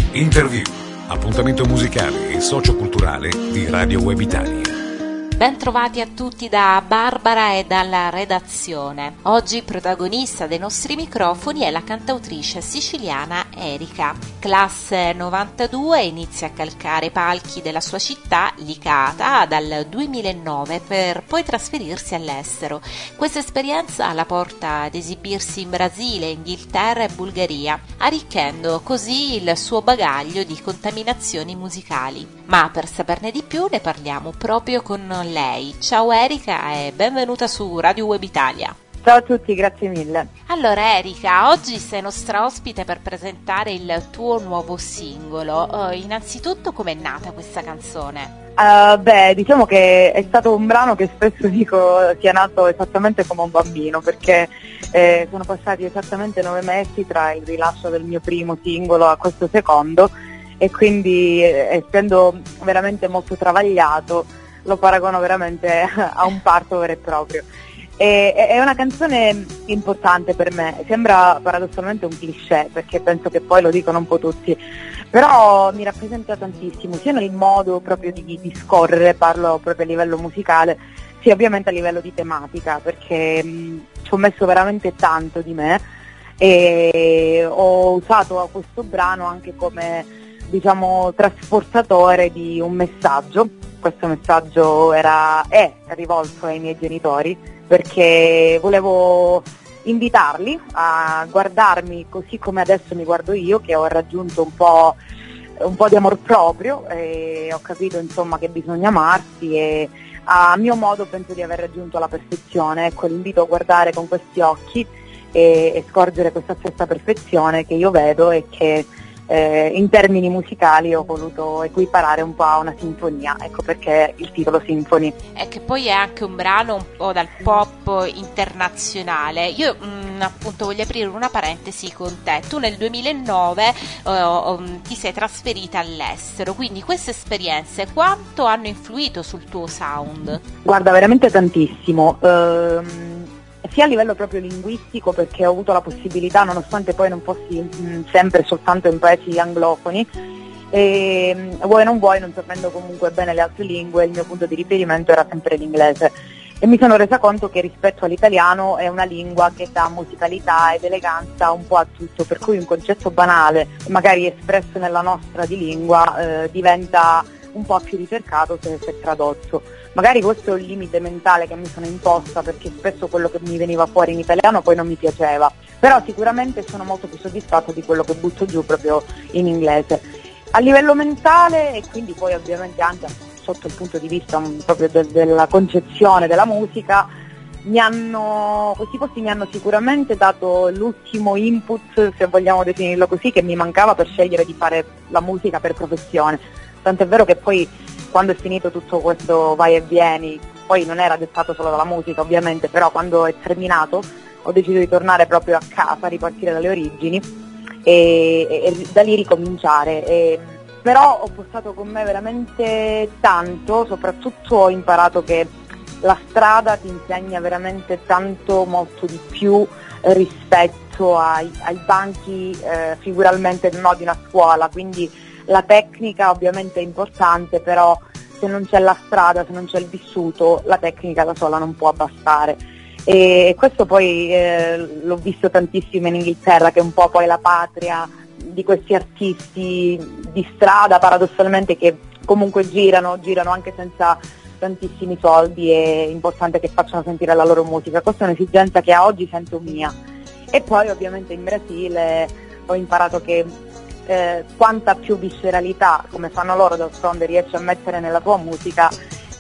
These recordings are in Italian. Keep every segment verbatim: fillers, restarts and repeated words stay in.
Interview, appuntamento musicale e socioculturale di Radio Web Italia. Ben trovati a tutti da Barbara e dalla redazione. Oggi protagonista dei nostri microfoni è la cantautrice siciliana Erika. Classe novantadue, inizia a calcare i palchi della sua città, Licata, dal duemilanove per poi trasferirsi all'estero. Questa esperienza la porta ad esibirsi in Brasile, Inghilterra e Bulgaria, arricchendo così il suo bagaglio di contaminazioni musicali. Ma per saperne di più ne parliamo proprio con lei. Ciao Erika e benvenuta su Radio Web Italia. Ciao a tutti, grazie mille. Allora Erika, oggi sei nostra ospite per presentare il tuo nuovo singolo. Uh, innanzitutto, com'è nata questa canzone? Uh, beh, diciamo che è stato un brano che spesso dico sia nato esattamente come un bambino, perché eh, sono passati esattamente nove mesi tra il rilascio del mio primo singolo a questo secondo, e quindi eh, essendo veramente molto travagliato lo paragono veramente a un parto vero e proprio. E, è una canzone importante per me, sembra paradossalmente un cliché perché penso che poi lo dicono un po' tutti, però mi rappresenta tantissimo, sia nel modo proprio di, di scorrere, parlo proprio a livello musicale, sia ovviamente a livello di tematica, perché mh, ci ho messo veramente tanto di me e ho usato questo brano anche come, diciamo, trasportatore di un messaggio. Questo messaggio era, è rivolto ai miei genitori, perché volevo invitarli a guardarmi così come adesso mi guardo io, che ho raggiunto un po', un po' di amor proprio e ho capito insomma che bisogna amarsi, e a mio modo penso di aver raggiunto la perfezione. Ecco, l'invito a guardare con questi occhi e, e scorgere questa stessa perfezione che io vedo e che Eh, in termini musicali ho voluto equiparare un po' a una sinfonia, ecco perché il titolo Symphony. E che poi è anche un brano un po' dal pop internazionale. Io mh, appunto voglio aprire una parentesi con te. Tu nel duemilanove uh, ti sei trasferita all'estero, quindi queste esperienze quanto hanno influito sul tuo sound? Guarda, veramente tantissimo. Ehm... sia a livello proprio linguistico, perché ho avuto la possibilità, nonostante poi non fossi mh, sempre soltanto in paesi anglofoni, e mh, vuoi non vuoi, non sapendo comunque bene le altre lingue, il mio punto di riferimento era sempre l'inglese, e mi sono resa conto che rispetto all'italiano è una lingua che dà musicalità ed eleganza un po' a tutto, per cui un concetto banale, magari espresso nella nostra di lingua, eh, diventa un po' più ricercato se, se tradotto. Magari questo è un limite mentale che mi sono imposta, perché spesso quello che mi veniva fuori in italiano poi non mi piaceva, però sicuramente sono molto più soddisfatta di quello che butto giù proprio in inglese. A livello mentale, e quindi poi ovviamente anche sotto il punto di vista um, proprio de- della concezione della musica, mi hanno, questi posti mi hanno sicuramente dato l'ultimo input, se vogliamo definirlo così, che mi mancava per scegliere di fare la musica per professione. Tant'è vero che poi, quando è finito tutto questo vai e vieni, poi non era dettato solo dalla musica ovviamente, però quando è terminato ho deciso di tornare proprio a casa, ripartire dalle origini e, e, e da lì ricominciare. E, però ho portato con me veramente tanto, soprattutto ho imparato che la strada ti insegna veramente tanto, molto di più eh, rispetto ai, ai banchi, eh, figuralmente no, di una scuola, quindi la tecnica ovviamente è importante, però se non c'è la strada, se non c'è il vissuto, la tecnica da sola non può bastare. E questo poi eh, l'ho visto tantissimo in Inghilterra, che è un po' poi la patria di questi artisti di strada, paradossalmente, che comunque girano, girano anche senza tantissimi soldi, è importante che facciano sentire la loro musica. Questa è un'esigenza che a oggi sento mia. E poi ovviamente in Brasile ho imparato che Eh, quanta più visceralità, come fanno loro d'altronde, riesci a mettere nella tua musica,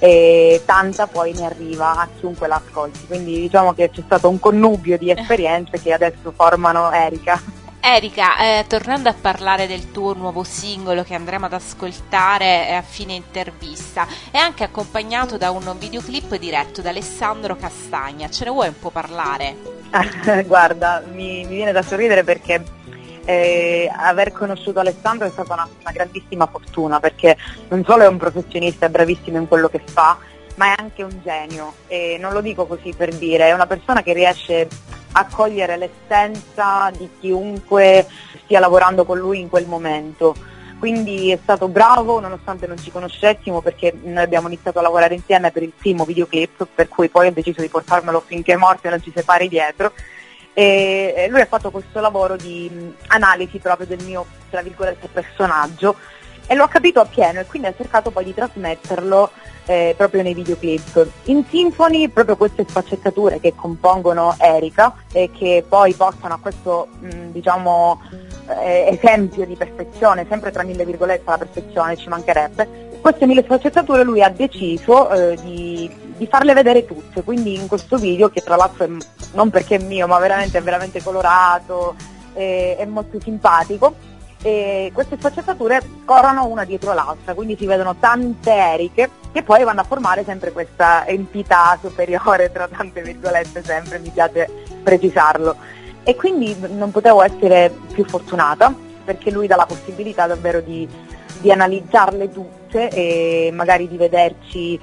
e tanta poi ne arriva a chiunque l'ascolti. Quindi diciamo che c'è stato un connubio di esperienze che adesso formano Erika. Erika, eh, tornando a parlare del tuo nuovo singolo che andremo ad ascoltare a fine intervista, è anche accompagnato da un videoclip diretto da Alessandro Castagna. Ce ne vuoi un po' parlare? Guarda, mi, mi viene da sorridere perché Eh, aver conosciuto Alessandro è stata una, una grandissima fortuna, perché non solo è un professionista, è bravissimo in quello che fa, ma è anche un genio, e non lo dico così per dire, è una persona che riesce a cogliere l'essenza di chiunque stia lavorando con lui in quel momento. quindi è stato bravo nonostante non ci conoscessimo, perché noi abbiamo iniziato a lavorare insieme per il primo videoclip, per cui poi ho deciso di portarmelo finché morte non ci separi dietro, e lui ha fatto questo lavoro di analisi proprio del mio, tra virgolette, personaggio, e l'ho capito appieno, e quindi ha cercato poi di trasmetterlo eh, proprio nei videoclip. In Symphony proprio queste sfaccettature che compongono Erika e che poi portano a questo mh, diciamo eh, esempio di perfezione, sempre tra mille virgolette la perfezione, ci mancherebbe, queste mille sfaccettature lui ha deciso eh, di, di farle vedere tutte, quindi in questo video, che tra l'altro è, non perché è mio, ma veramente è veramente colorato, è, è molto simpatico, e queste sfaccettature corrono una dietro l'altra, quindi si vedono tante Eriche che poi vanno a formare sempre questa entità superiore, tra tante virgolette, sempre mi piace precisarlo, e quindi non potevo essere più fortunata, perché lui dà la possibilità davvero di, di analizzarle tutte e magari di vederci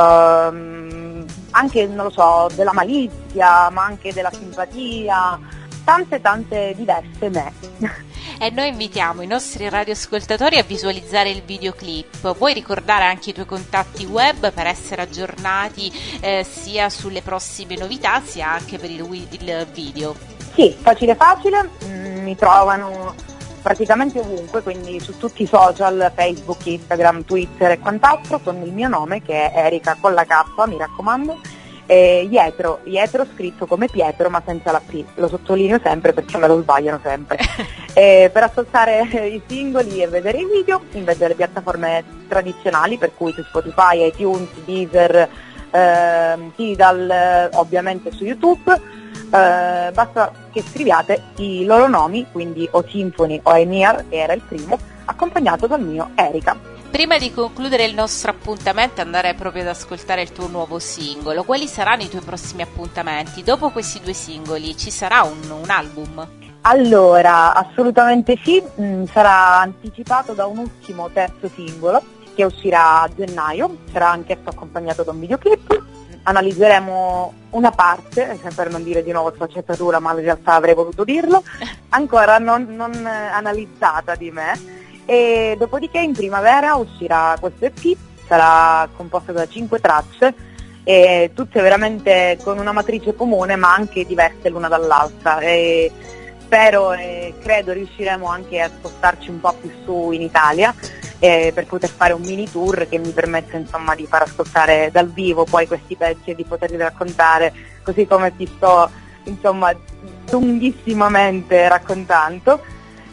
ehm, anche, non lo so, della malizia, ma anche della simpatia, tante tante diverse me. E noi invitiamo i nostri radioascoltatori a visualizzare il videoclip. Vuoi ricordare anche i tuoi contatti web per essere aggiornati eh, sia sulle prossime novità sia anche per il, il video? Sì, facile facile, mm, mi trovano praticamente ovunque, quindi su tutti i social, Facebook, Instagram, Twitter e quant'altro, con il mio nome che è Erika con la K, mi raccomando. E Ietro, Ietro scritto come Pietro ma senza la P, lo sottolineo sempre perché me lo sbagliano sempre. E per ascoltare i singoli e vedere i video invece delle piattaforme tradizionali, per cui su Spotify, iTunes, Deezer, eh, Tidal, ovviamente su YouTube, eh, basta che scriviate i loro nomi, quindi o Symphony o Emir, che era il primo, accompagnato dal mio Erika. Prima di concludere il nostro appuntamento e andare proprio ad ascoltare il tuo nuovo singolo, quali saranno i tuoi prossimi appuntamenti? Dopo questi due singoli ci sarà un, un album? Allora, assolutamente sì, mh, sarà anticipato da un ultimo terzo singolo che uscirà a gennaio, sarà anch'esso accompagnato da un videoclip. Analizzeremo una parte, per non dire di nuovo sfaccettatura, ma in realtà avrei voluto dirlo, ancora non, non analizzata di me. E dopodiché in primavera uscirà questo E P, sarà composto da cinque tracce, e tutte veramente con una matrice comune ma anche diverse l'una dall'altra, e spero e credo riusciremo anche a spostarci un po' più su in Italia eh, per poter fare un mini tour che mi permetta insomma di far ascoltare dal vivo poi questi pezzi e di poterli raccontare così come ti sto insomma lunghissimamente raccontando.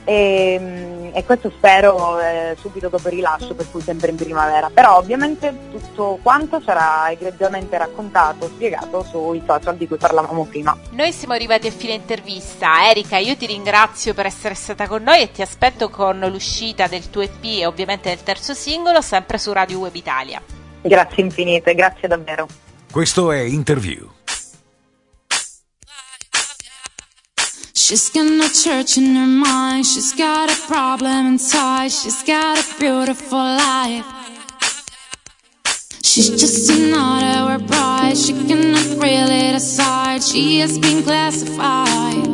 E, e questo spero eh, subito dopo il rilascio, per cui sempre in primavera, però ovviamente tutto quanto sarà egregiamente raccontato, spiegato sui social di cui parlavamo prima. Noi siamo arrivati a fine intervista. Erika, io ti ringrazio per essere stata con noi e ti aspetto con l'uscita del tuo E P e ovviamente del terzo singolo sempre su Radio Web Italia. Grazie infinite, grazie davvero. Questo è Interview. She's got no church in her mind, she's got a problem inside, she's got a beautiful life. She's just another bride, she cannot really decide, she has been classified.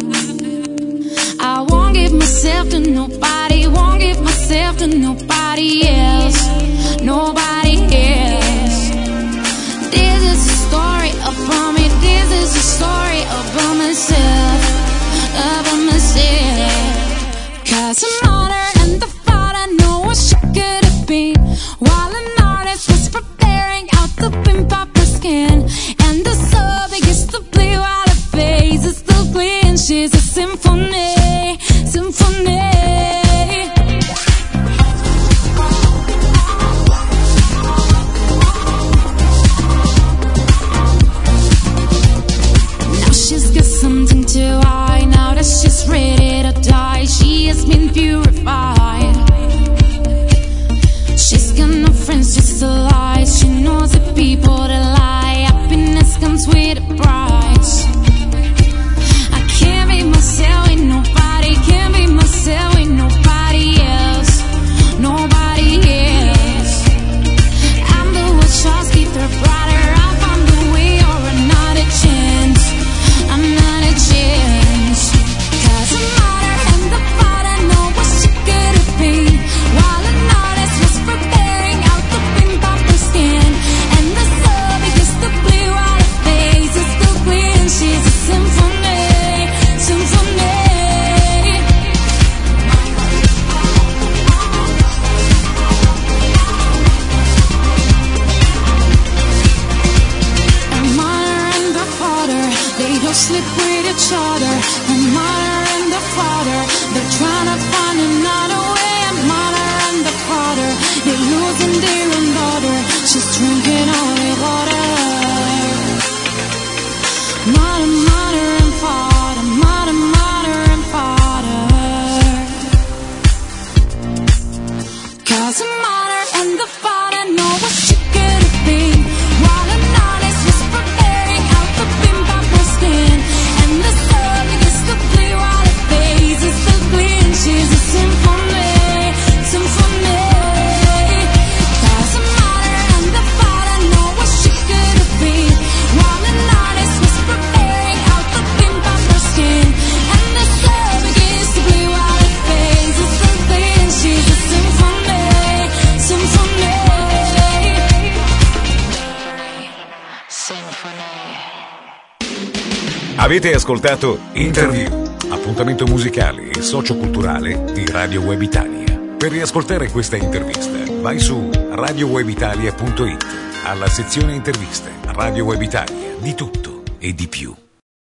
I won't give myself to nobody, won't give myself to nobody else, nobody else. This is a story about me, this is a story about myself, about myself. Cause I'm older and the thought I know what she could have been, while an artist was preparing out the pimp up her skin. And the soul begins to play while her face is still clean. She's a symphony, symphony. She's got something to hide, now that she's ready to die, she has been purified. She's got no friends, just a lie, she knows the people that lie, happiness comes with a price. I can't be myself with nobody, can't be myself with nobody else, nobody else. I'm the one shots keep their brother, I'll find the way or another chance, I'm not a chance. Cause I'm older and the thought I know what she could have been, Avete ascoltato Interview, appuntamento musicale e socioculturale di Radio Web Italia. Per riascoltare questa intervista vai su radio web italia punto it, alla sezione interviste. Radio Web Italia, di tutto e di più.